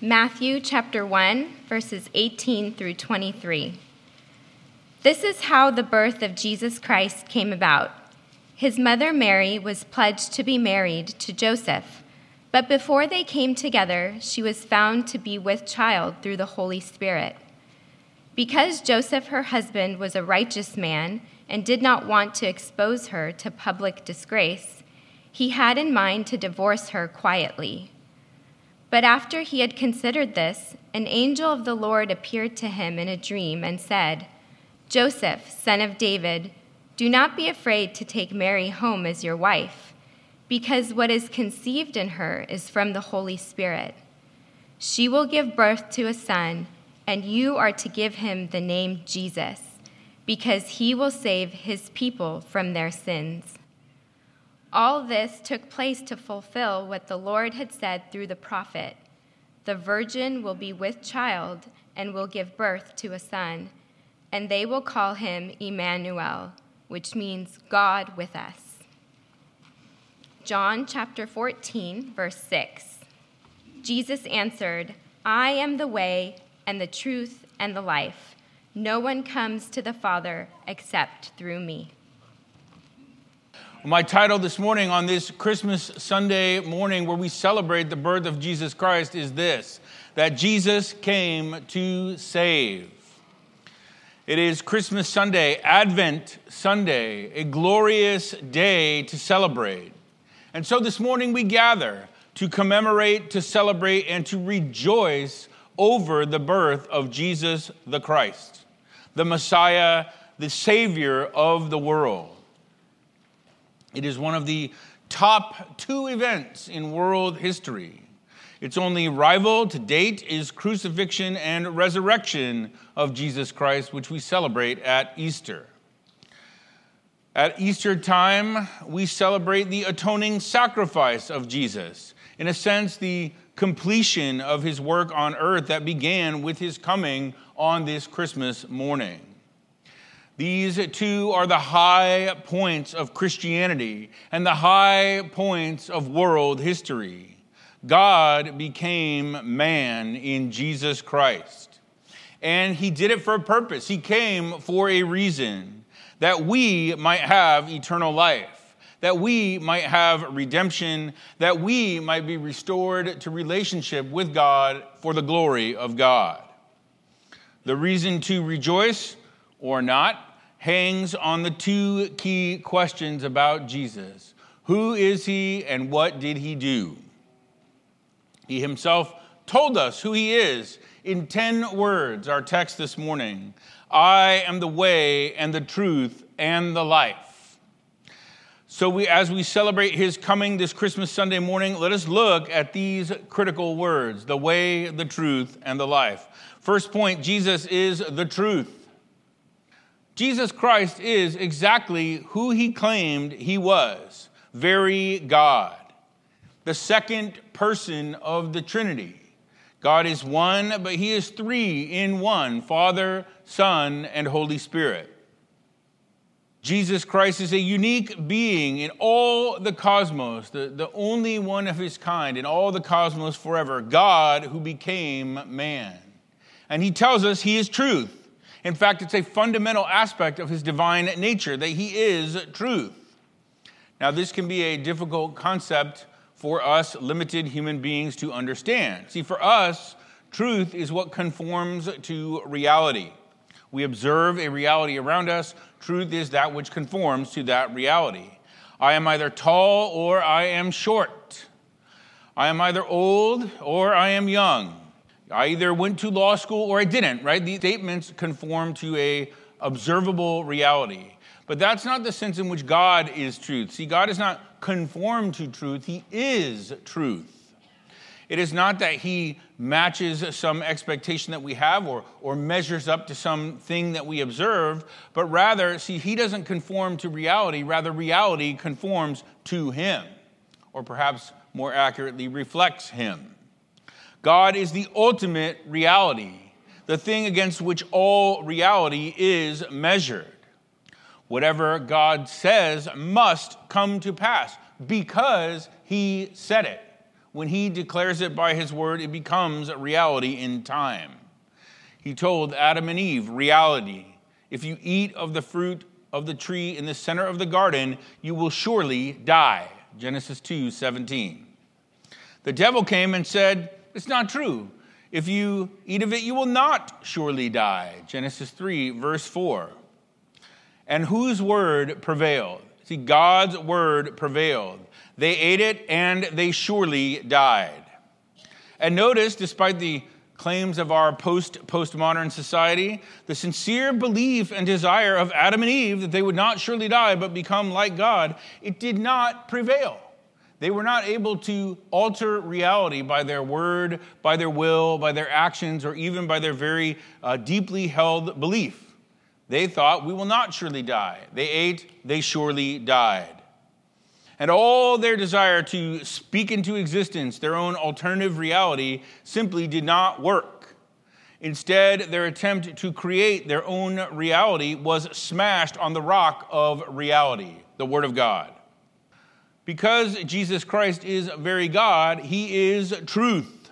Matthew chapter 1, verses 18 through 23. This is how the birth of Jesus Christ came about. His mother Mary was pledged to be married to Joseph, but before they came together, she was found to be with child through the Holy Spirit. Because Joseph, her husband, was a righteous man and did not want to expose her to public disgrace, he had in mind to divorce her quietly. But after he had considered this, an angel of the Lord appeared to him in a dream and said, "Joseph, son of David, do not be afraid to take Mary home as your wife, because what is conceived in her is from the Holy Spirit. She will give birth to a son, and you are to give him the name Jesus, because he will save his people from their sins." All this took place to fulfill what the Lord had said through the prophet. The virgin will be with child and will give birth to a son, and they will call him Emmanuel, which means God with us. John chapter 14, verse 6. Jesus answered, "I am the way and the truth and the life. No one comes to the Father except through me." My title this morning on this Christmas Sunday morning where we celebrate the birth of Jesus Christ is this: that Jesus came to save. It is Christmas Sunday, Advent Sunday, a glorious day to celebrate. And so this morning we gather to commemorate, to celebrate, and to rejoice over the birth of Jesus the Christ, the Messiah, the Savior of the world. It is one of the top two events in world history. Its only rival to date is crucifixion and resurrection of Jesus Christ, which we celebrate at Easter. At Easter time, we celebrate the atoning sacrifice of Jesus. In a sense, the completion of his work on earth that began with his coming on this Christmas morning. These two are the high points of Christianity and the high points of world history. God became man in Jesus Christ, and he did it for a purpose. He came for a reason, that we might have eternal life, that we might have redemption, that we might be restored to relationship with God for the glory of God. The reason to rejoice or not hangs on the two key questions about Jesus. Who is he and what did he do? He himself told us who he is in 10 words, our text this morning. I am the way and the truth and the life. So as we celebrate his coming this Christmas Sunday morning, let us look at these critical words: the way, the truth, and the life. First point, Jesus is the truth. Jesus Christ is exactly who he claimed he was: very God, the second person of the Trinity. God is one, but he is three in one: Father, Son, and Holy Spirit. Jesus Christ is a unique being in all the cosmos, the only one of his kind in all the cosmos forever, God who became man. And he tells us he is truth. In fact, it's a fundamental aspect of his divine nature, that he is truth. Now, this can be a difficult concept for us limited human beings to understand. See, for us, truth is what conforms to reality. We observe a reality around us. Truth is that which conforms to that reality. I am either tall or I am short. I am either old or I am young. I either went to law school or I didn't, right? These statements conform to a observable reality. But that's not the sense in which God is truth. See, God is not conformed to truth. He is truth. It is not that he matches some expectation that we have or measures up to something that we observe, but rather, see, he doesn't conform to reality. Rather, reality conforms to him, or perhaps more accurately, reflects him. God is the ultimate reality, the thing against which all reality is measured. Whatever God says must come to pass because he said it. When he declares it by his word, it becomes a reality in time. He told Adam and Eve, reality. If you eat of the fruit of the tree in the center of the garden, you will surely die. Genesis 2:17. The devil came and said, it's not true. If you eat of it, you will not surely die. Genesis 3, verse 4. And whose word prevailed? See, God's word prevailed. They ate it and they surely died. And notice, despite the claims of our postmodern society, the sincere belief and desire of Adam and Eve that they would not surely die but become like God, it did not prevail. They were not able to alter reality by their word, by their will, by their actions, or even by their very deeply held belief. They thought, we will not surely die. They ate, they surely died. And all their desire to speak into existence their own alternative reality simply did not work. Instead, their attempt to create their own reality was smashed on the rock of reality, the Word of God. Because Jesus Christ is very God, he is truth.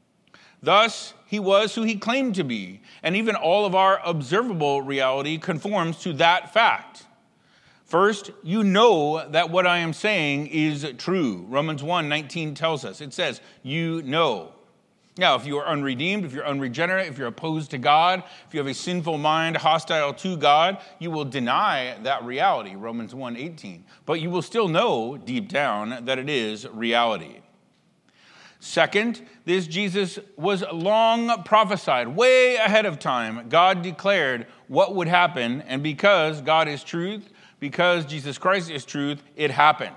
Thus, he was who he claimed to be, and even all of our observable reality conforms to that fact. First, you know that what I am saying is true. Romans 1:19 tells us. It says, you know. Now, if you are unredeemed, if you're unregenerate, if you're opposed to God, if you have a sinful mind hostile to God, you will deny that reality, Romans 1:18. But you will still know deep down that it is reality. Second, this Jesus was long prophesied, way ahead of time. God declared what would happen, and because God is truth, because Jesus Christ is truth, it happened.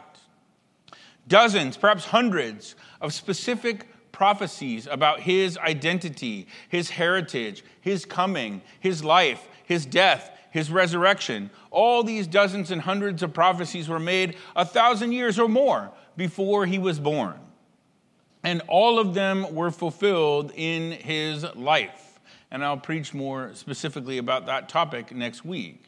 Dozens, perhaps hundreds of specific prophecies about his identity, his heritage, his coming, his life, his death, his resurrection. All these dozens and hundreds of prophecies were made 1,000 years or more before he was born. And all of them were fulfilled in his life. And I'll preach more specifically about that topic next week.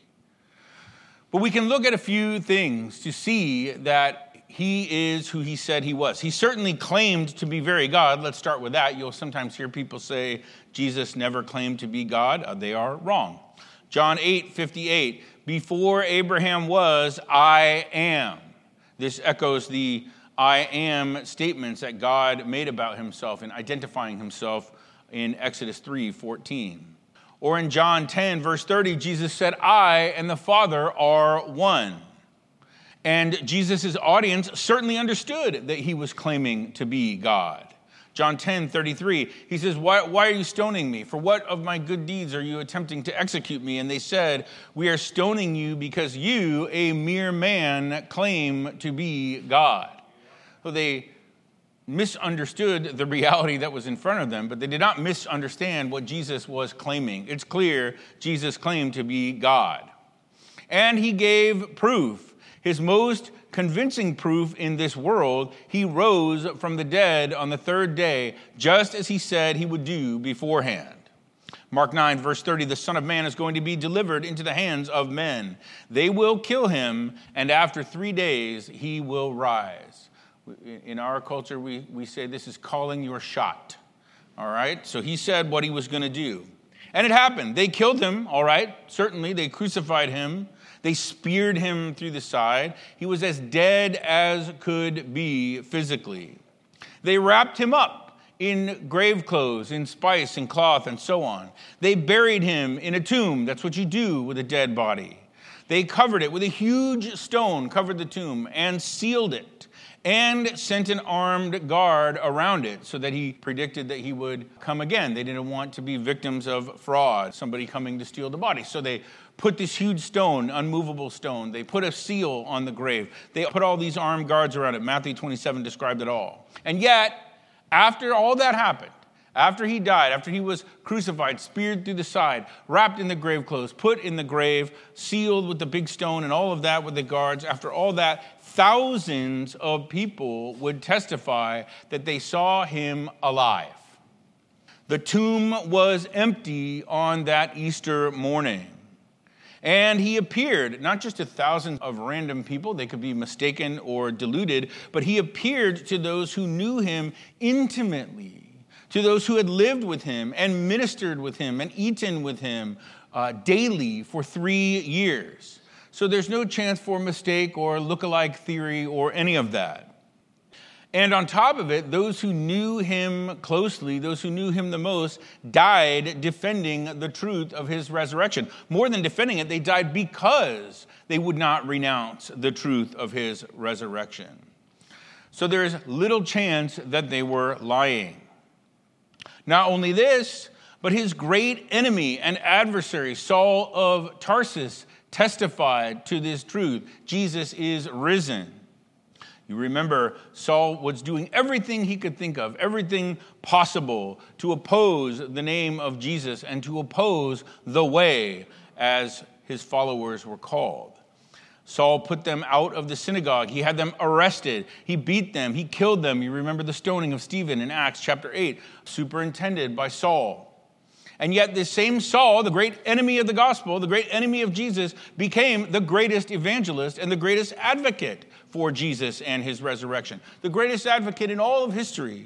But we can look at a few things to see that he is who he said he was. He certainly claimed to be very God. Let's start with that. You'll sometimes hear people say Jesus never claimed to be God. They are wrong. John 8:58, before Abraham was, I am. This echoes the I am statements that God made about himself in identifying himself in Exodus 3:14. Or in John 10, verse 30, Jesus said, I and the Father are one. And Jesus' audience certainly understood that he was claiming to be God. John 10:33, he says, why are you stoning me? For what of my good deeds are you attempting to execute me? And they said, we are stoning you because you, a mere man, claim to be God. So they misunderstood the reality that was in front of them, but they did not misunderstand what Jesus was claiming. It's clear Jesus claimed to be God. And he gave proof. His most convincing proof in this world, he rose from the dead on the third day, just as he said he would do beforehand. Mark 9, verse 30, the Son of Man is going to be delivered into the hands of men. They will kill him, and after 3 days he will rise. In our culture, we say this is calling your shot. All right? So he said what he was going to do. And it happened. They killed him, all right? Certainly, they crucified him. They speared him through the side. He was as dead as could be physically. They wrapped him up in grave clothes, in spice and cloth and so on. They buried him in a tomb. That's what you do with a dead body. They covered it with a huge stone, covered the tomb, and sealed it, and sent an armed guard around it so that he predicted that he would come again. They didn't want to be victims of fraud, somebody coming to steal the body. So they put this huge stone, unmovable stone. They put a seal on the grave. They put all these armed guards around it. Matthew 27 described it all. And yet, after all that happened, after he died, after he was crucified, speared through the side, wrapped in the grave clothes, put in the grave, sealed with the big stone and all of that with the guards, after all that, thousands of people would testify that they saw him alive. The tomb was empty on that Easter morning. And he appeared not just to thousands of random people, they could be mistaken or deluded, but he appeared to those who knew him intimately, to those who had lived with him and ministered with him and eaten with him daily for 3 years. So there's no chance for mistake or look-alike theory or any of that. And on top of it, those who knew him closely, those who knew him the most, died defending the truth of his resurrection. More than defending it, they died because they would not renounce the truth of his resurrection. So there is little chance that they were lying. Not only this, but his great enemy and adversary, Saul of Tarsus, testified to this truth. Jesus is risen. You remember, Saul was doing everything he could think of, everything possible to oppose the name of Jesus and to oppose the way, as his followers were called. Saul put them out of the synagogue. He had them arrested. He beat them. He killed them. You remember the stoning of Stephen in Acts chapter 8, superintended by Saul. And yet this same Saul, the great enemy of the gospel, the great enemy of Jesus, became the greatest evangelist and the greatest advocate for Jesus and his resurrection. The greatest advocate in all of history.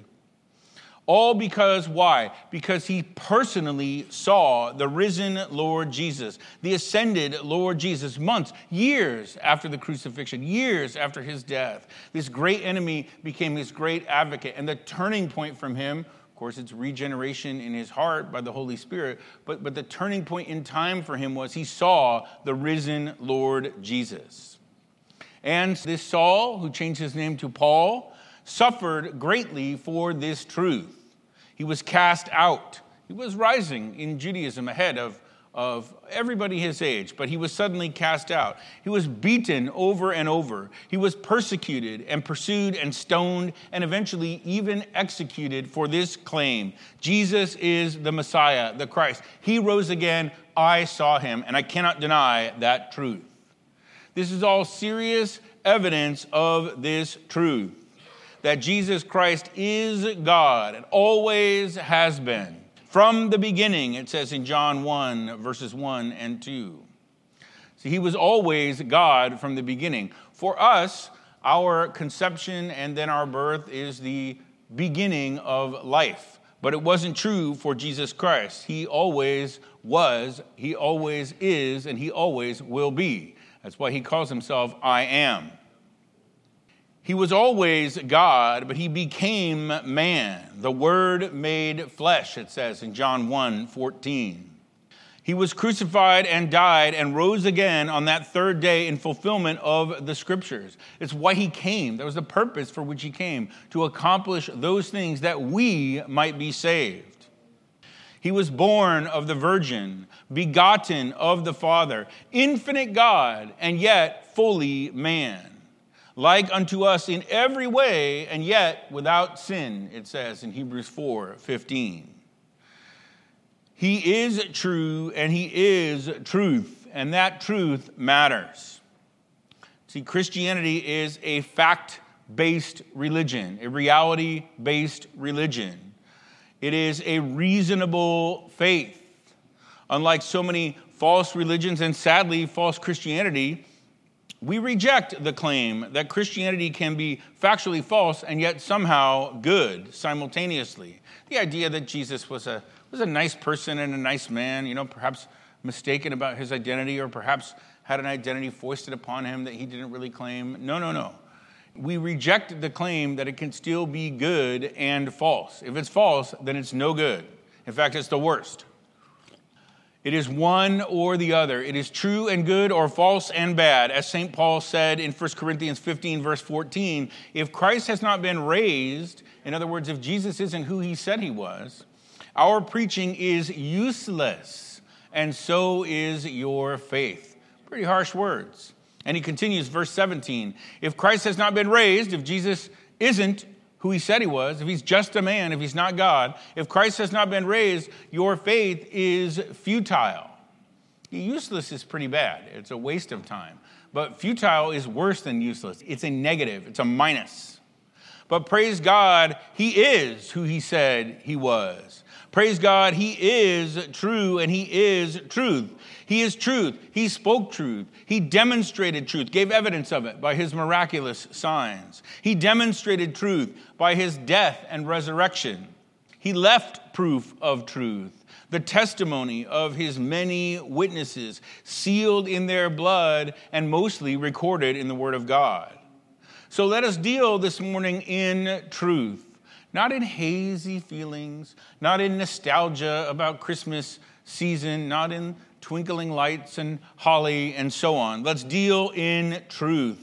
All because, why? Because he personally saw the risen Lord Jesus, the ascended Lord Jesus, months, years after the crucifixion, years after his death. This great enemy became his great advocate. And the turning point from him, of course, it's regeneration in his heart by the Holy Spirit, but the turning point in time for him was he saw the risen Lord Jesus. And this Saul, who changed his name to Paul, suffered greatly for this truth. He was cast out. He was rising in Judaism ahead of everybody his age, but he was suddenly cast out. He was beaten over and over. He was persecuted and pursued and stoned and eventually even executed for this claim. Jesus is the Messiah, the Christ. He rose again. I saw him, and I cannot deny that truth. This is all serious evidence of this truth, that Jesus Christ is God and always has been. From the beginning, it says in John 1, verses 1 and 2. See, he was always God from the beginning. For us, our conception and then our birth is the beginning of life. But it wasn't true for Jesus Christ. He always was, he always is, and he always will be. That's why he calls himself I am. He was always God, but he became man. The Word made flesh, it says in John 1:14. He was crucified and died and rose again on that third day in fulfillment of the Scriptures. It's why he came. That was the purpose for which he came, to accomplish those things that we might be saved. He was born of the Virgin, begotten of the Father, infinite God, and yet fully man. Like unto us in every way, and yet without sin, it says in Hebrews 4:15. He is true, and he is truth, and that truth matters. See, Christianity is a fact-based religion, a reality-based religion. It is a reasonable faith. Unlike so many false religions, and sadly, false Christianity, we reject the claim that Christianity can be factually false and yet somehow good simultaneously. The idea that Jesus was a nice person and a nice man, perhaps mistaken about his identity or perhaps had an identity foisted upon him that he didn't really claim. No. We reject the claim that it can still be good and false. If it's false, then it's no good. In fact, it's the worst. It is one or the other. It is true and good or false and bad. As St. Paul said in 1 Corinthians 15, verse 14, if Christ has not been raised, in other words, if Jesus isn't who he said he was, our preaching is useless, and so is your faith. Pretty harsh words. And he continues, verse 17, if Christ has not been raised, if Jesus isn't who he said he was, if he's just a man, if he's not God, if Christ has not been raised, your faith is futile. Useless is pretty bad. It's a waste of time. But futile is worse than useless. It's a negative. It's a minus. But praise God, he is who he said he was. Praise God, he is true and he is truth. He is truth. He spoke truth. He demonstrated truth, gave evidence of it by his miraculous signs. He demonstrated truth by his death and resurrection. He left proof of truth, the testimony of his many witnesses, sealed in their blood and mostly recorded in the Word of God. So let us deal this morning in truth, not in hazy feelings, not in nostalgia about Christmas season, not in twinkling lights and holly and so on. Let's deal in truth.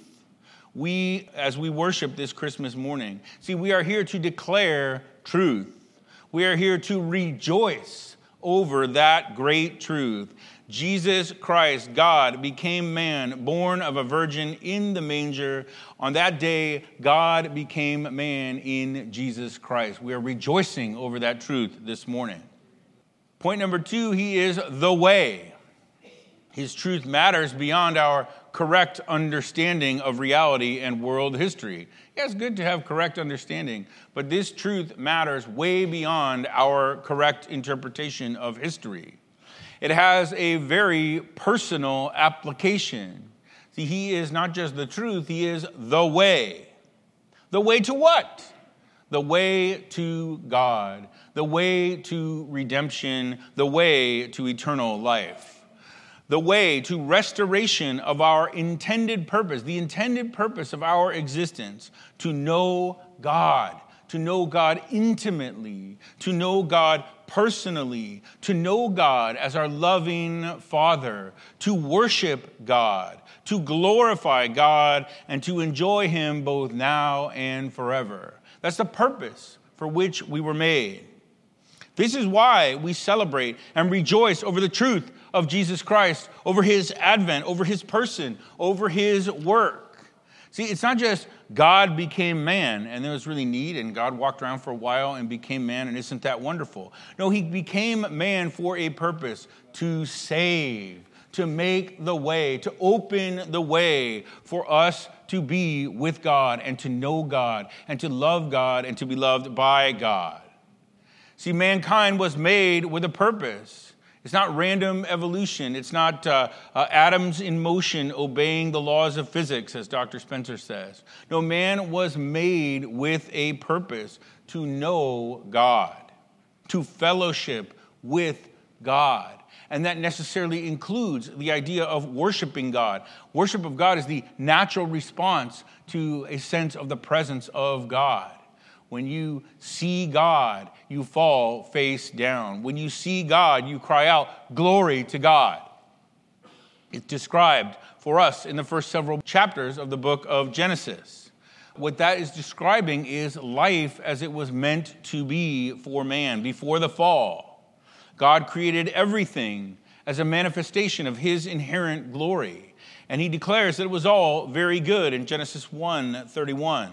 As we worship this Christmas morning, we are here to declare truth. We are here to rejoice over that great truth. Jesus Christ, God, became man, born of a virgin in the manger. On that day, God became man in Jesus Christ. We are rejoicing over that truth this morning. Point number 2, he is the way. His truth matters beyond our correct understanding of reality and world history. Yeah, it's good to have correct understanding, but this truth matters way beyond our correct interpretation of history. It has a very personal application. See, he is not just the truth, he is the way. The way to what? The way to God, the way to redemption, the way to eternal life. The way to restoration of our intended purpose, the intended purpose of our existence, to know God intimately, to know God personally, to know God as our loving Father, to worship God, to glorify God, and to enjoy him both now and forever. That's the purpose for which we were made. This is why we celebrate and rejoice over the truth of Jesus Christ, over his advent, over his person, over his work. See, it's not just God became man, and it was really neat, and God walked around for a while and became man, and isn't that wonderful? No, he became man for a purpose, to save, to make the way, to open the way for us to be with God and to know God and to love God and to be loved by God. See, mankind was made with a purpose. It's not random evolution. It's not atoms in motion obeying the laws of physics, as Dr. Spencer says. No, man was made with a purpose, to know God, to fellowship with God. And that necessarily includes the idea of worshiping God. Worship of God is the natural response to a sense of the presence of God. When you see God, you fall face down. When you see God, you cry out, "Glory to God." It's described for us in the first several chapters of the book of Genesis. What that is describing is life as it was meant to be for man before the fall. God created everything as a manifestation of his inherent glory. And he declares that it was all very good in Genesis 1:31.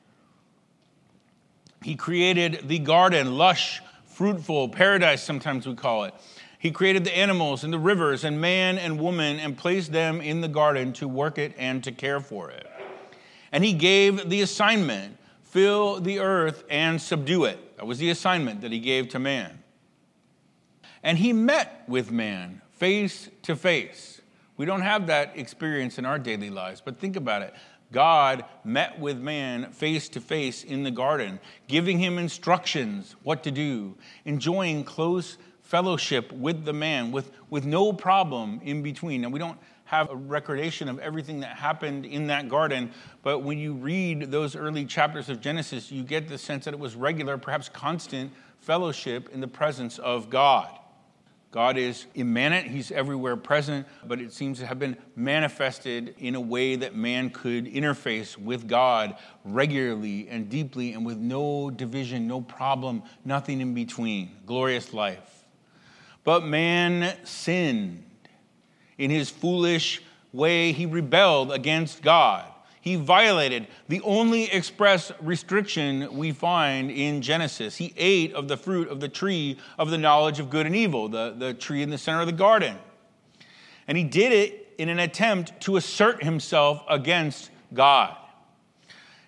He created the garden, lush, fruitful, paradise sometimes we call it. He created the animals and the rivers and man and woman and placed them in the garden to work it and to care for it. And he gave the assignment, fill the earth and subdue it. That was the assignment that he gave to man. And he met with man face to face. We don't have that experience in our daily lives, but think about it. God met with man face to face in the garden, giving him instructions what to do, enjoying close fellowship with the man with no problem in between. And we don't have a recordation of everything that happened in that garden, but when you read those early chapters of Genesis, you get the sense that it was regular, perhaps constant fellowship in the presence of God. God is immanent, he's everywhere present, but it seems to have been manifested in a way that man could interface with God regularly and deeply and with no division, no problem, nothing in between. Glorious life. But man sinned. In his foolish way, he rebelled against God. He violated the only express restriction we find in Genesis. He ate of the fruit of the tree of the knowledge of good and evil, the tree in the center of the garden. And he did it in an attempt to assert himself against God.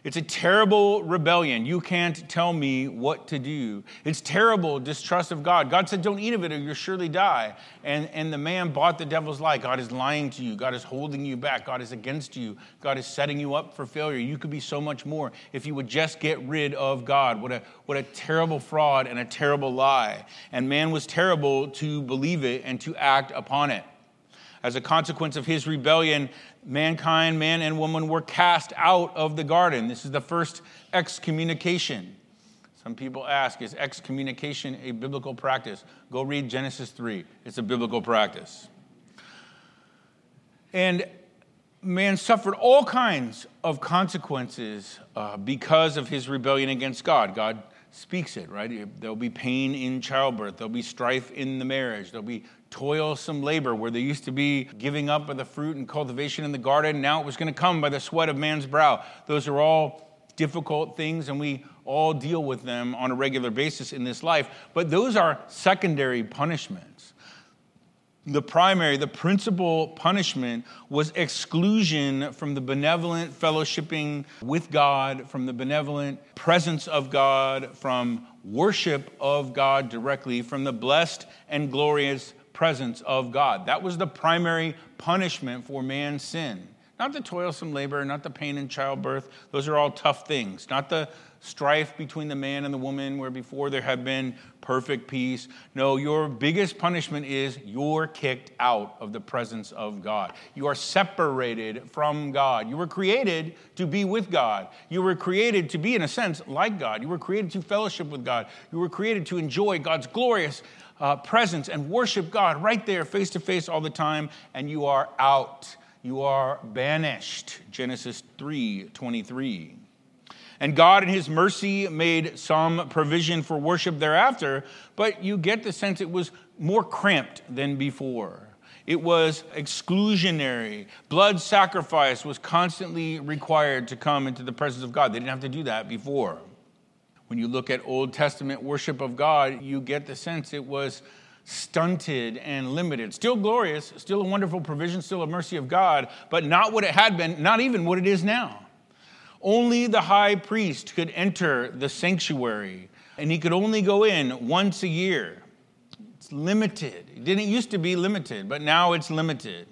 It's a terrible rebellion. You can't tell me what to do. It's terrible distrust of God. God said, don't eat of it or you'll surely die. And the man bought the devil's lie. God is lying to you. God is holding you back. God is against you. God is setting you up for failure. You could be so much more if you would just get rid of God. What a terrible fraud and a terrible lie. And man was terrible to believe it and to act upon it. As a consequence of his rebellion, mankind, man and woman, were cast out of the garden. This is the first excommunication. Some people ask, is excommunication a biblical practice? Go read Genesis 3. It's a biblical practice. And man suffered all kinds of consequences because of his rebellion against God. God speaks it, right? There'll be pain in childbirth. There'll be strife in the marriage. There'll be toilsome labor where there used to be giving up of the fruit and cultivation in the garden. Now it was going to come by the sweat of man's brow. Those are all difficult things, and we all deal with them on a regular basis in this life. But those are secondary punishments. The principal punishment was exclusion from the benevolent fellowshipping with God, from the benevolent presence of God, from worship of God directly, from the blessed and glorious presence of God. That was the primary punishment for man's sin. Not the toilsome labor, not the pain in childbirth. Those are all tough things. Not the strife between the man and the woman where before there had been perfect peace. No, your biggest punishment is you're kicked out of the presence of God. You are separated from God. You were created to be with God. You were created to be, in a sense, like God. You were created to fellowship with God. You were created to enjoy God's glorious presence and worship God right there face to face all the time, and you are out. You are banished. Genesis 3:23. And God in his mercy made some provision for worship thereafter, but you get the sense it was more cramped than before. It was exclusionary. Blood sacrifice was constantly required to come into the presence of God. They didn't have to do that before. When you look at Old Testament worship of God, you get the sense it was stunted and limited. Still glorious, still a wonderful provision, still a mercy of God, but not what it had been, not even what it is now. Only the high priest could enter the sanctuary, and he could only go in once a year. It's limited. It didn't used to be limited, but now it's limited.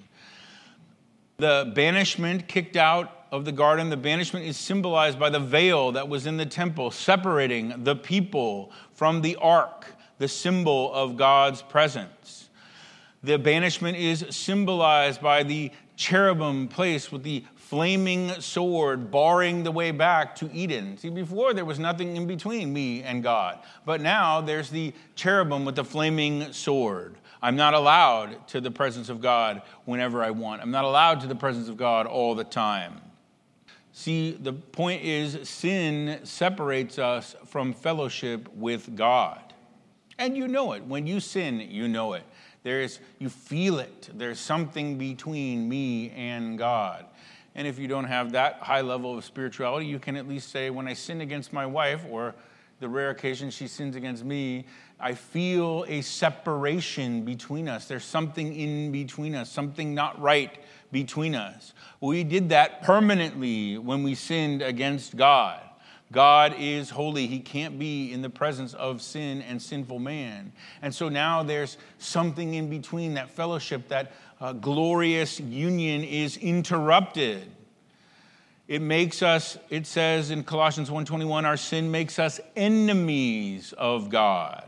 The banishment kicked out of the garden, the banishment is symbolized by the veil that was in the temple, separating the people from the ark, the symbol of God's presence. The banishment is symbolized by the cherubim placed with the flaming sword barring the way back to Eden. See, before there was nothing in between me and God, but now there's the cherubim with the flaming sword. I'm not allowed to the presence of God whenever I want. I'm not allowed to the presence of God all the time. See, the point is sin separates us from fellowship with God. And you know it. When you sin, you know it. You feel it. There's something between me and God. And if you don't have that high level of spirituality, you can at least say, when I sin against my wife, or the rare occasion she sins against me, I feel a separation between us. There's something in between us, something not right between us. We did that permanently when we sinned against God. God is holy. He can't be in the presence of sin and sinful man. And so now there's something in between. That fellowship, that glorious union is interrupted. It makes us, it says in Colossians 1:21, our sin makes us enemies of God,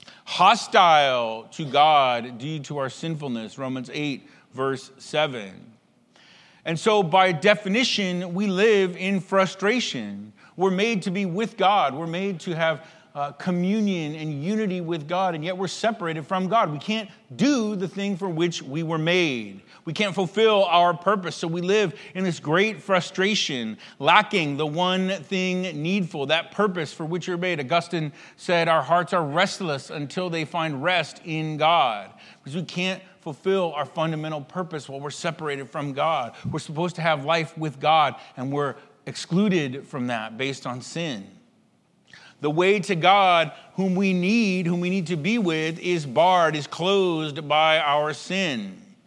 hostile to God due to our sinfulness, Romans 8, verse 7. And so by definition, we live in frustration. We're made to be with God. We're made to have communion and unity with God, and yet we're separated from God. We can't do the thing for which we were made. We can't fulfill our purpose, so we live in this great frustration, lacking the one thing needful, that purpose for which you're made. Augustine said, our hearts are restless until they find rest in God, because we can't fulfill our fundamental purpose while we're separated from God. We're supposed to have life with God, and we're excluded from that based on sin. The way to God, whom we need to be with, is barred, is closed by our sin.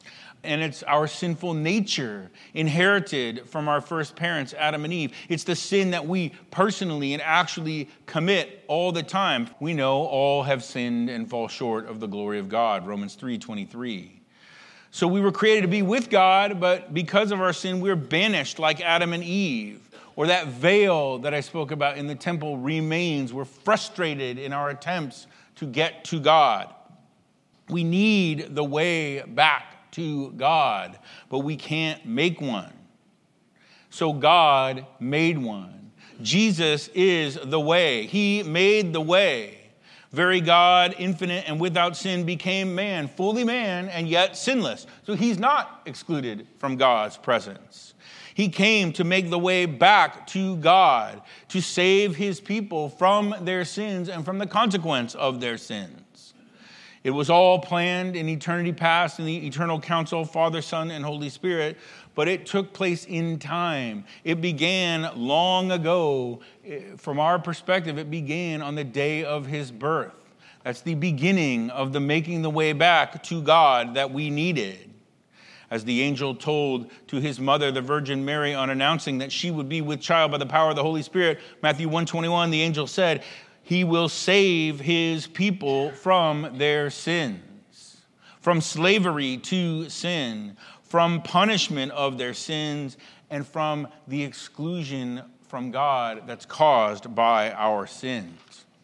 And it's our sinful nature inherited from our first parents, Adam and Eve. It's the sin that we personally and actually commit all the time. We know all have sinned and fall short of the glory of God, Romans 3:23. So we were created to be with God, but because of our sin, we're banished like Adam and Eve. Or that veil that I spoke about in the temple remains. We're frustrated in our attempts to get to God. We need the way back to God, but we can't make one. So God made one. Jesus is the way. He made the way. Very God, infinite and without sin, became man, fully man and yet sinless. So he's not excluded from God's presence. He came to make the way back to God, to save his people from their sins and from the consequence of their sins. It was all planned in eternity past in the eternal council, Father, Son, and Holy Spirit, but it took place in time. It began long ago. From our perspective, it began on the day of his birth. That's the beginning of the making the way back to God that we needed. As the angel told to his mother, the Virgin Mary, on announcing that she would be with child by the power of the Holy Spirit, Matthew 1:21, the angel said, he will save his people from their sins, from slavery to sin, from punishment of their sins, and from the exclusion from God that's caused by our sins.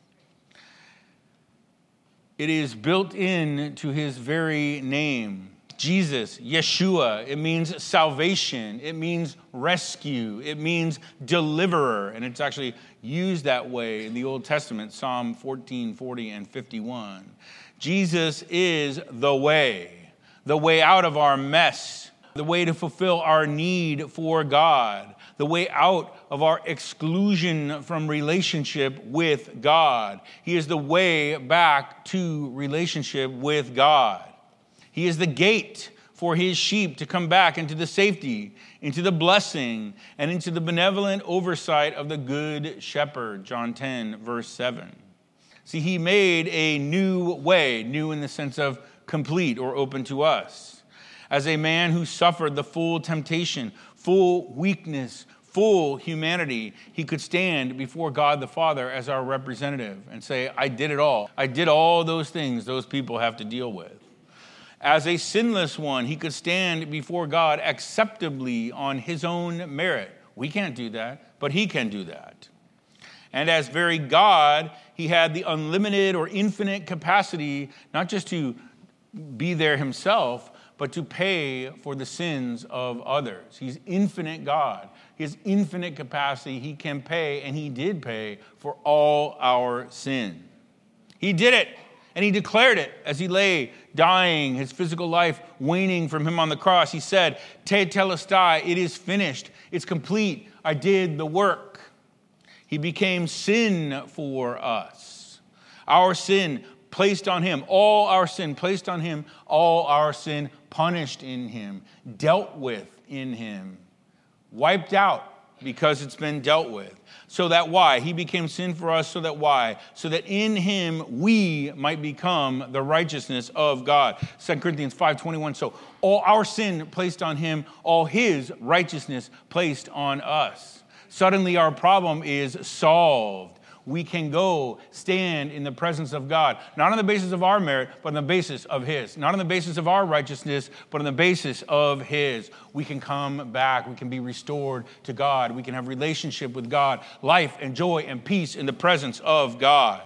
It is built into his very name. Jesus, Yeshua, it means salvation, it means rescue, it means deliverer, and it's actually used that way in the Old Testament, Psalm 14, 40, and 51. Jesus is the way out of our mess, the way to fulfill our need for God, the way out of our exclusion from relationship with God. He is the way back to relationship with God. He is the gate for his sheep to come back into the safety, into the blessing, and into the benevolent oversight of the good shepherd, John 10, verse 7. See, he made a new way, new in the sense of complete or open to us. As a man who suffered the full temptation, full weakness, full humanity, he could stand before God the Father as our representative and say, I did it all. I did all those things those people have to deal with. As a sinless one, he could stand before God acceptably on his own merit. We can't do that, but he can do that. And as very God, he had the unlimited or infinite capacity, not just to be there himself, but to pay for the sins of others. He's infinite God. He has infinite capacity. He can pay, and he did pay for all our sin. He did it. And he declared it as he lay dying, his physical life waning from him on the cross. He said, Tetelestai, it is finished. It's complete. I did the work. He became sin for us. Our sin placed on him, all our sin placed on him, all our sin punished in him, dealt with in him, wiped out because it's been dealt with. So that why? He became sin for us, so that why? So that in him we might become the righteousness of God. 2 Corinthians 5:21. So all our sin placed on him, all his righteousness placed on us. Suddenly our problem is solved. We can go stand in the presence of God, not on the basis of our merit, but on the basis of his. Not on the basis of our righteousness, but on the basis of his. We can come back. We can be restored to God. We can have relationship with God, life and joy and peace in the presence of God.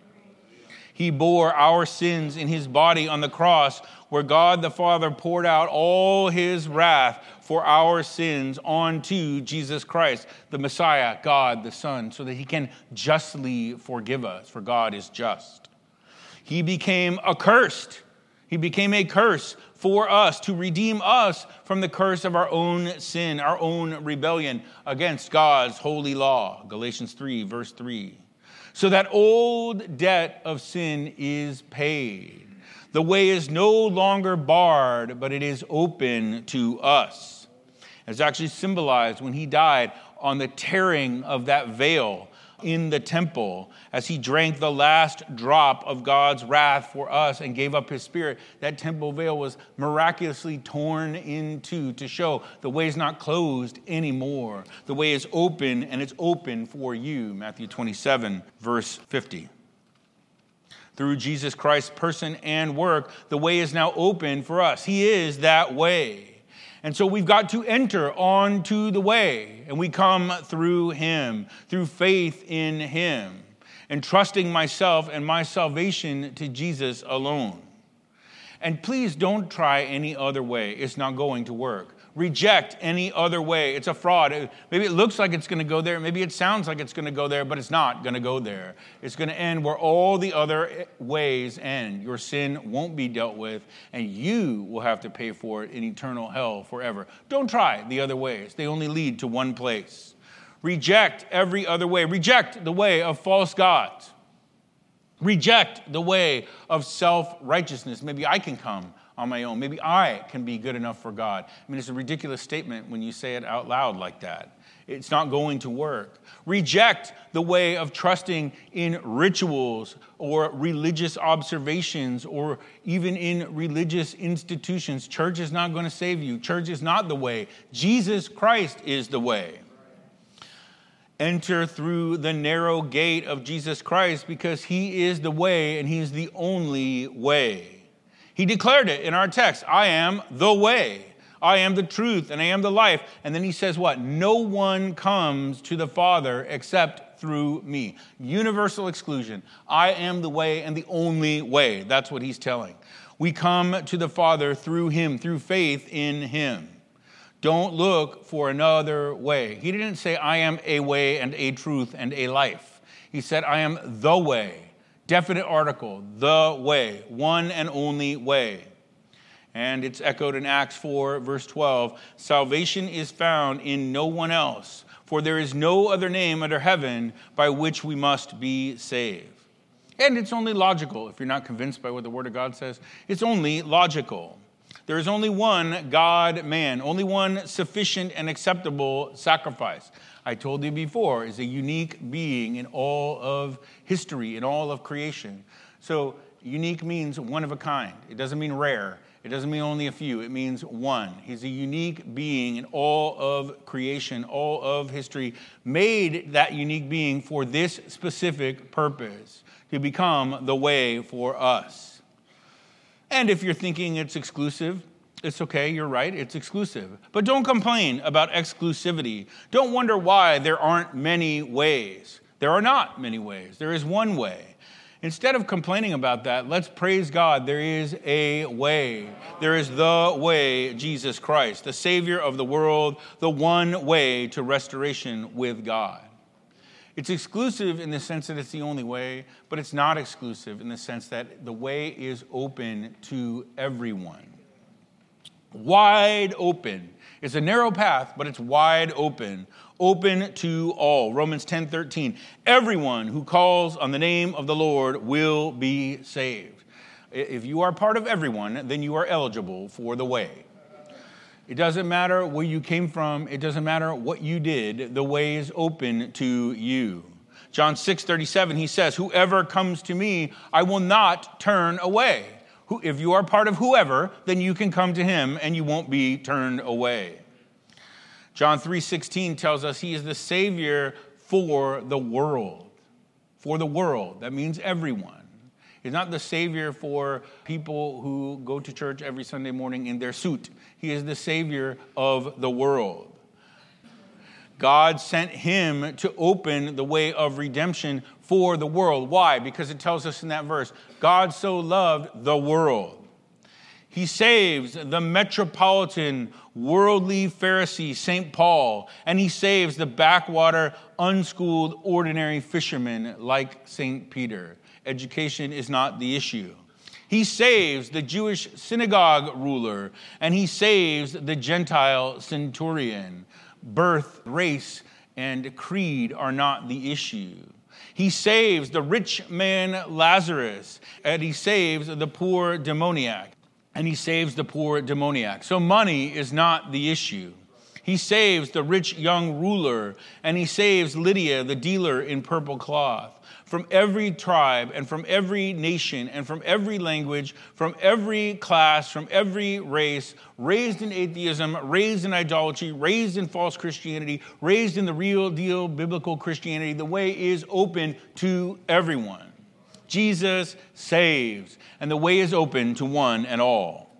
He bore our sins in his body on the cross, where God the Father poured out all his wrath for our sins onto Jesus Christ, the Messiah, God the Son, so that he can justly forgive us, for God is just. He became accursed. He became a curse for us to redeem us from the curse of our own sin, our own rebellion against God's holy law. Galatians 3, verse 3. So that old debt of sin is paid. The way is no longer barred, but it is open to us. It's actually symbolized when he died on the tearing of that veil in the temple as he drank the last drop of God's wrath for us and gave up his spirit. That temple veil was miraculously torn in two to show the way is not closed anymore. The way is open, and it's open for you. Matthew 27, verse 50. Through Jesus Christ's person and work, the way is now open for us. He is that way. And so we've got to enter onto the way, and we come through him, through faith in him, and trusting myself and my salvation to Jesus alone. And please don't try any other way. It's not going to work. Reject any other way. It's a fraud. Maybe it looks like it's going to go there. Maybe it sounds like it's going to go there, but it's not going to go there. It's going to end where all the other ways end. Your sin won't be dealt with, and you will have to pay for it in eternal hell forever. Don't try the other ways. They only lead to one place. Reject every other way. Reject the way of false gods. Reject the way of self-righteousness. Maybe I can come on my own. Maybe I can be good enough for God. I mean, it's a ridiculous statement when you say it out loud like that. It's not going to work. Reject the way of trusting in rituals or religious observations or even in religious institutions. Church is not going to save you. Church is not the way. Jesus Christ is the way. Enter through the narrow gate of Jesus Christ because he is the way and he is the only way. He declared it in our text. I am the way. I am the truth and I am the life. And then he says what? No one comes to the Father except through me. Universal exclusion. I am the way and the only way. That's what he's telling. We come to the Father through him, through faith in him. Don't look for another way. He didn't say I am a way and a truth and a life. He said I am the way. Definite article, the way, one and only way. And it's echoed in Acts 4, verse 12. Salvation is found in no one else, for there is no other name under heaven by which we must be saved. And it's only logical. If you're not convinced by what the Word of God says, it's only logical. There is only one God-man, only one sufficient and acceptable sacrifice. I told you before, is a unique being in all of history, in all of creation. So unique means one of a kind. It doesn't mean rare. It doesn't mean only a few. It means one. He's a unique being in all of creation, all of history, made that unique being for this specific purpose, to become the way for us. And if you're thinking it's exclusive, it's okay, you're right, it's exclusive. But don't complain about exclusivity. Don't wonder why there aren't many ways. There are not many ways. There is one way. Instead of complaining about that, let's praise God. There is a way. There is the way, Jesus Christ, the Savior of the world, the one way to restoration with God. It's exclusive in the sense that it's the only way, but it's not exclusive in the sense that the way is open to everyone. Wide open. It's a narrow path, but it's wide open. Open to all. Romans 10:13. Everyone who calls on the name of the Lord will be saved. If you are part of everyone, then you are eligible for the way. It doesn't matter where you came from. It doesn't matter what you did. The way is open to you. John 6:37, he says, whoever comes to me, I will not turn away. If you are part of whoever, then you can come to him and you won't be turned away. John 3:16 tells us he is the Savior for the world. For the world. That means everyone. He's not the Savior for people who go to church every Sunday morning in their suit. He is the Savior of the world. God sent him to open the way of redemption for the world. Why? Because it tells us in that verse, God so loved the world. He saves the metropolitan, worldly Pharisee, St. Paul, and he saves the backwater, unschooled, ordinary fisherman like St. Peter. Education is not the issue. He saves the Jewish synagogue ruler, and he saves the Gentile centurion. Birth, race, and creed are not the issue. He saves the rich man Lazarus, and he saves the poor demoniac. And he saves the poor demoniac. So money is not the issue. He saves the rich young ruler, and he saves Lydia, the dealer in purple cloth. From every tribe and from every nation and from every language, from every class, from every race, raised in atheism, raised in idolatry, raised in false Christianity, raised in the real deal biblical Christianity, the way is open to everyone. Jesus saves, and the way is open to one and all.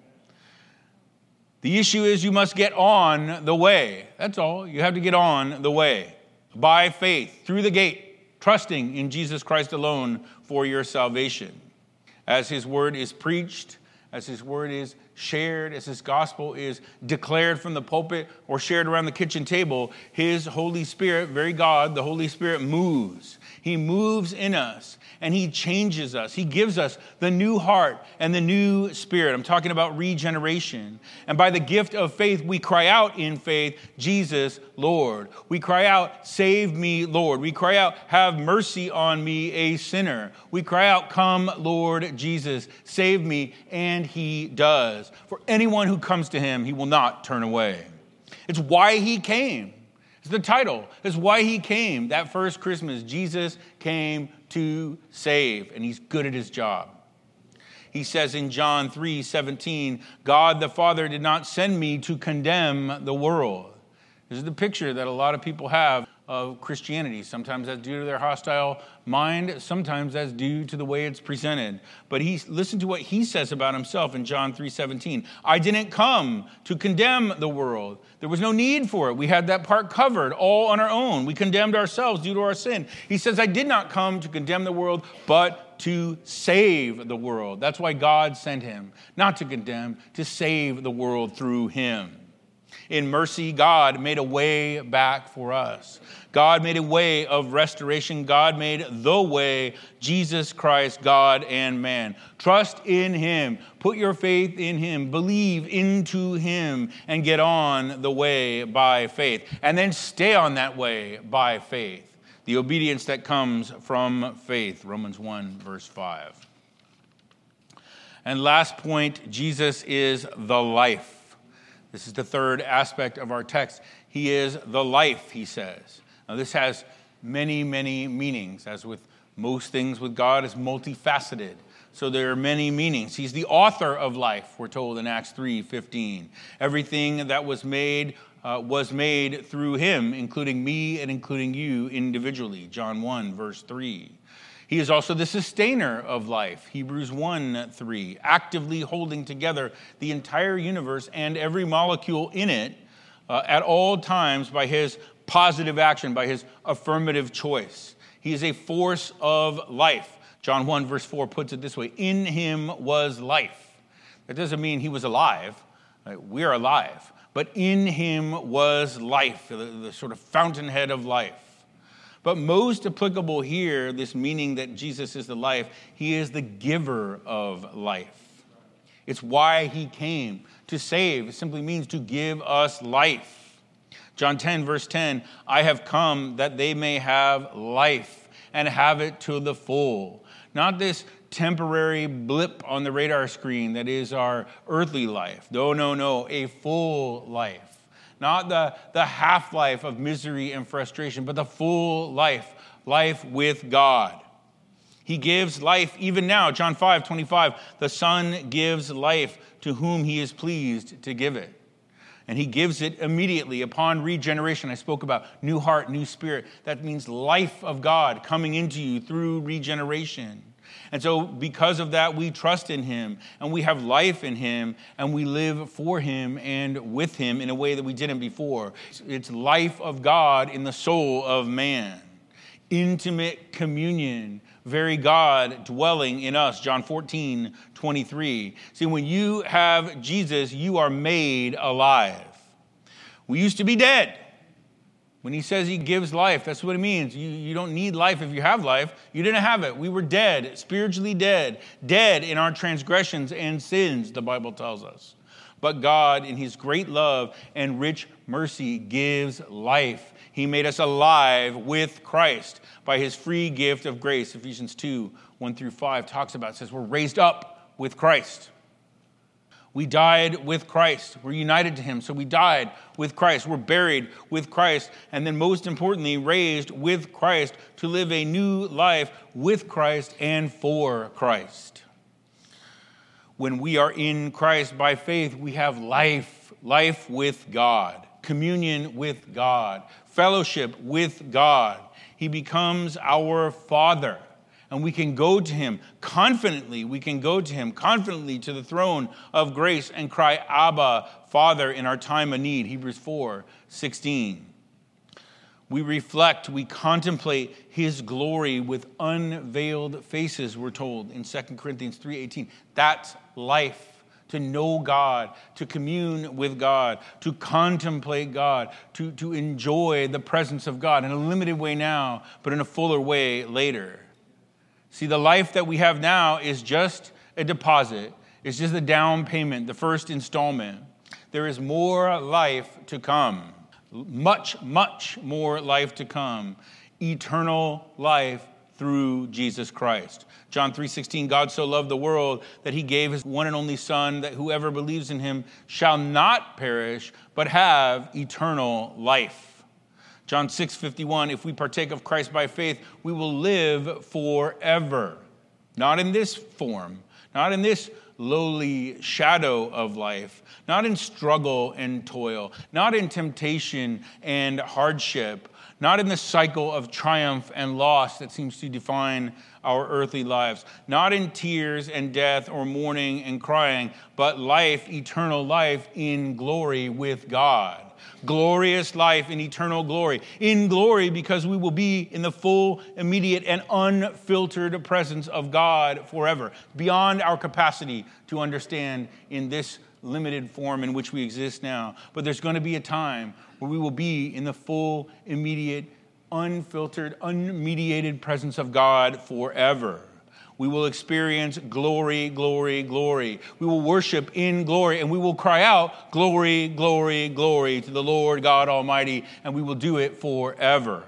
The issue is you must get on the way. That's all. You have to get on the way by faith through the gate, trusting in Jesus Christ alone for your salvation. As his word is preached, as his word is shared, as his gospel is declared from the pulpit or shared around the kitchen table, his Holy Spirit, very God, the Holy Spirit moves. He moves in us and he changes us. He gives us the new heart and the new spirit. I'm talking about regeneration. And by the gift of faith, we cry out in faith, Jesus, Lord. We cry out, save me, Lord. We cry out, have mercy on me, a sinner. We cry out, come, Lord Jesus, save me. And he does. For anyone who comes to him, he will not turn away. It's why he came. It's the title. It's why he came. That first Christmas, Jesus came to save, and he's good at his job. He says in John 3:17, God the Father did not send me to condemn the world. This is the picture that a lot of people have of Christianity. Sometimes that's due to their hostile mind. Sometimes that's due to the way it's presented. But listen to what he says about himself in John 3:17. I didn't come to condemn the world. There was no need for it. We had that part covered all on our own. We condemned ourselves due to our sin. He says, I did not come to condemn the world, but to save the world. That's why God sent him. Not to condemn, to save the world through him. In mercy, God made a way back for us. God made a way of restoration. God made the way, Jesus Christ, God and man. Trust in him. Put your faith in him. Believe into him and get on the way by faith. And then stay on that way by faith. The obedience that comes from faith. Romans 1, verse 5. And last point, Jesus is the life. This is the third aspect of our text. He is the life, he says. Now, this has many, many meanings. As with most things with God, it's multifaceted. So there are many meanings. He's the author of life, we're told in Acts 3:15. Everything that was made through him, including me and including you individually. John 1, verse 3. He is also the sustainer of life, Hebrews 1:3, actively holding together the entire universe and every molecule in it at all times by his positive action, by his affirmative choice. He is a force of life. John 1, verse 4 puts it this way, in him was life. That doesn't mean he was alive. We're alive. But in him was life, the sort of fountainhead of life. But most applicable here, this meaning that Jesus is the life, he is the giver of life. It's why he came. To save, it simply means to give us life. John 10, verse 10, I have come that they may have life and have it to the full. Not this temporary blip on the radar screen that is our earthly life. No, a full life. Not the half-life of misery and frustration, but the full life with God. He gives life even now. John 5:25, the Son gives life to whom he is pleased to give it. And he gives it immediately upon regeneration. I spoke about new heart, new spirit. That means life of God coming into you through regeneration. And so because of that, we trust in him, and we have life in him, and we live for him and with him in a way that we didn't before. It's life of God in the soul of man. Intimate communion, very God dwelling in us. John 14:23. See, when you have Jesus, you are made alive. We used to be dead. When he says he gives life, that's what it means. You don't need life if you have life. You didn't have it. We were dead, spiritually dead. Dead in our transgressions and sins, the Bible tells us. But God, in his great love and rich mercy, gives life. He made us alive with Christ by his free gift of grace. Ephesians 2:1-5 talks about it, says we're raised up with Christ. We died with Christ. We're united to him. So we died with Christ. We're buried with Christ. And then most importantly, raised with Christ to live a new life with Christ and for Christ. When we are in Christ by faith, we have life with God, communion with God, fellowship with God. He becomes our Father. And we can go to him confidently. We can go to him confidently to the throne of grace and cry, Abba, Father, in our time of need. Hebrews 4:16. We reflect, we contemplate his glory with unveiled faces, we're told in 2 Corinthians 3:18. That's life, to know God, to commune with God, to contemplate God, to enjoy the presence of God in a limited way now, but in a fuller way later. See, the life that we have now is just a deposit. It's just a down payment, the first installment. There is more life to come. Much, much more life to come. Eternal life through Jesus Christ. John 3:16, God so loved the world that he gave his one and only Son, that whoever believes in him shall not perish, but have eternal life. John 6:51, if we partake of Christ by faith, we will live forever. Not in this form, not in this lowly shadow of life, not in struggle and toil, not in temptation and hardship, not in the cycle of triumph and loss that seems to define our earthly lives, not in tears and death or mourning and crying, but life, eternal life in glory with God. Glorious life in eternal glory. In glory because we will be in the full, immediate, and unfiltered presence of God forever, beyond our capacity to understand in this limited form in which we exist now. But there's going to be a time where we will be in the full, immediate, unfiltered, unmediated presence of God forever. We will experience glory, glory, glory. We will worship in glory, and we will cry out, glory, glory, glory to the Lord God Almighty, and we will do it forever.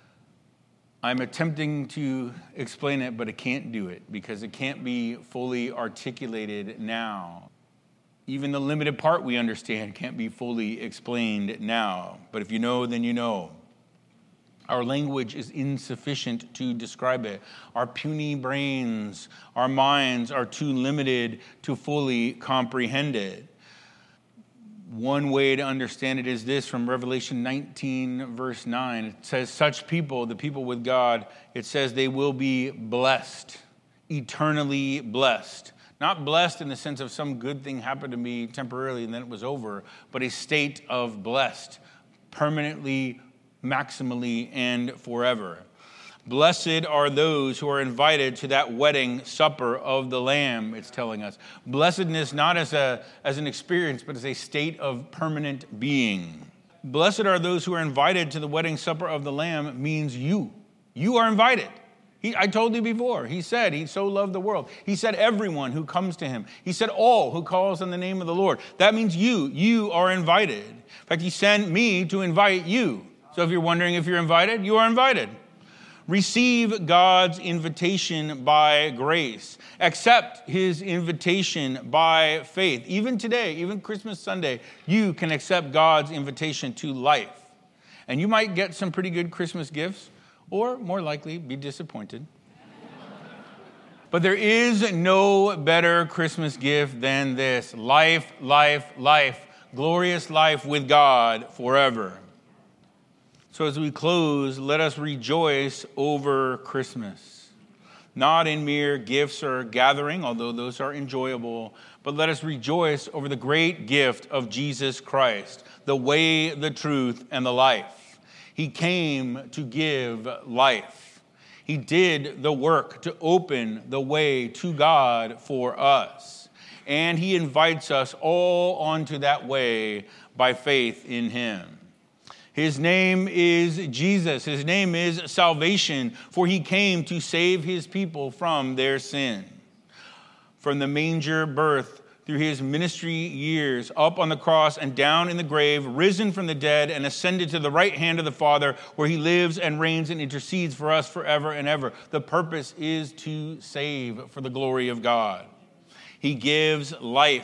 I'm attempting to explain it, but I can't do it because it can't be fully articulated now. Even the limited part we understand can't be fully explained now. But if you know, then you know. Our language is insufficient to describe it. Our puny brains, our minds are too limited to fully comprehend it. One way to understand it is this from Revelation 19, verse 9. It says, such people, the people with God, it says they will be blessed, eternally blessed. Not blessed in the sense of some good thing happened to me temporarily and then it was over, but a state of blessed, permanently, maximally, and forever. Blessed are those who are invited to that wedding supper of the Lamb, it's telling us. Blessedness not as an experience, but as a state of permanent being. Blessed are those who are invited to the wedding supper of the Lamb means you. You are invited. I told you before, he said he so loved the world. He said everyone who comes to him. He said all who calls on the name of the Lord. That means you are invited. In fact, he sent me to invite you. So if you're wondering if you're invited, you are invited. Receive God's invitation by grace. Accept his invitation by faith. Even today, even Christmas Sunday, you can accept God's invitation to life. And you might get some pretty good Christmas gifts, or more likely, be disappointed. But there is no better Christmas gift than this. Life, life, life. Glorious life with God forever. So as we close, let us rejoice over Christmas. Not in mere gifts or gathering, although those are enjoyable, but let us rejoice over the great gift of Jesus Christ, the way, the truth, and the life. He came to give life. He did the work to open the way to God for us. And he invites us all onto that way by faith in him. His name is Jesus. His name is salvation, for he came to save his people from their sin. From the manger birth, through his ministry years, up on the cross and down in the grave, risen from the dead and ascended to the right hand of the Father, where he lives and reigns and intercedes for us forever and ever. The purpose is to save for the glory of God. He gives life,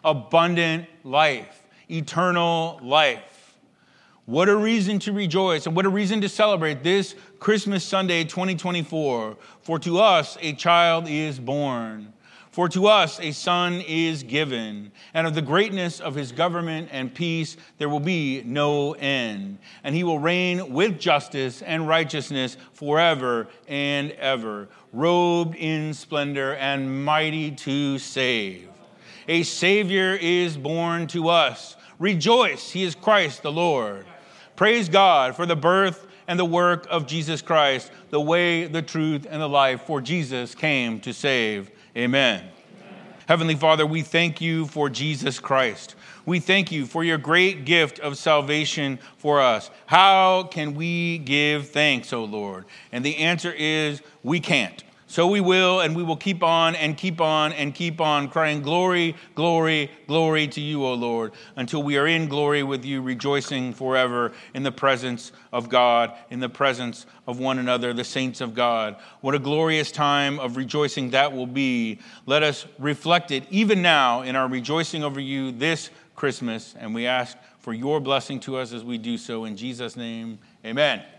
abundant life, eternal life. What a reason to rejoice and what a reason to celebrate this Christmas Sunday 2024. For to us a child is born. For to us a son is given, and of the greatness of his government and peace there will be no end. And he will reign with justice and righteousness forever and ever, robed in splendor and mighty to save. A Savior is born to us. Rejoice, he is Christ the Lord. Praise God for the birth and the work of Jesus Christ, the way, the truth, and the life, for Jesus came to save. Amen. Heavenly Father, we thank you for Jesus Christ. We thank you for your great gift of salvation for us. How can we give thanks, O Lord? And the answer is we can't. So we will, and we will keep on and keep on and keep on crying, glory, glory, glory to you, O Lord, until we are in glory with you, rejoicing forever in the presence of God, in the presence of one another, the saints of God. What a glorious time of rejoicing that will be. Let us reflect it even now in our rejoicing over you this Christmas, and we ask for your blessing to us as we do so. In Jesus' name, amen.